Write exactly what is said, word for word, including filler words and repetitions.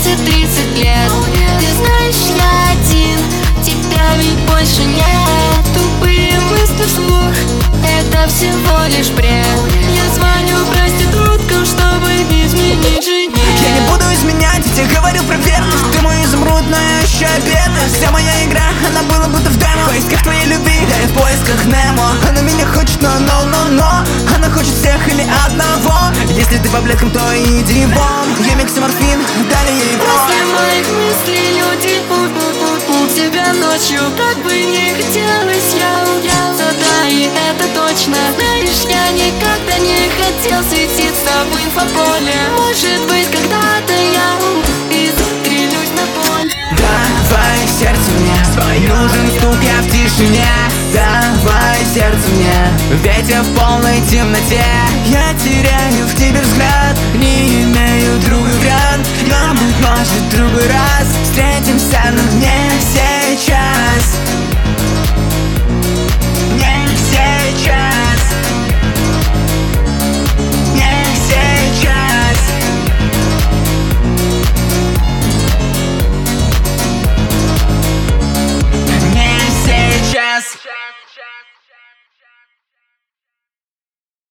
двадцать-тридцать лет. Ты знаешь, я один, тебя ведь больше нет. Тупые мысли вслух, это всего лишь бред. Я звоню проституткам, чтобы изменить жене. Я не буду изменять, я тебе говорил про верность. Ты мой изумруд, но я еще бедность. Вся моя игра, она была будто в демо. В поисках твоей любви, да и в поисках Немо. Она меня хочет, но, но, но, но она хочет всех или одного. Если ты побледком, то иди вон. Я микс и морфин, далее его. После моих мыслей люди у тебя ночью. Как бы не хотелось, я удрался, да, и это точно. Знаешь, я никогда не хотел светиться в инфополе. Может быть, когда-то я и застрелюсь на поле. Давай сердце мне, нужен стук, я в тишине. Давай сердце мне, ведь я в полной темноте. Я теряю в тебе взгляд, не имею друга вряд. Но, быть может, в другой раз встретим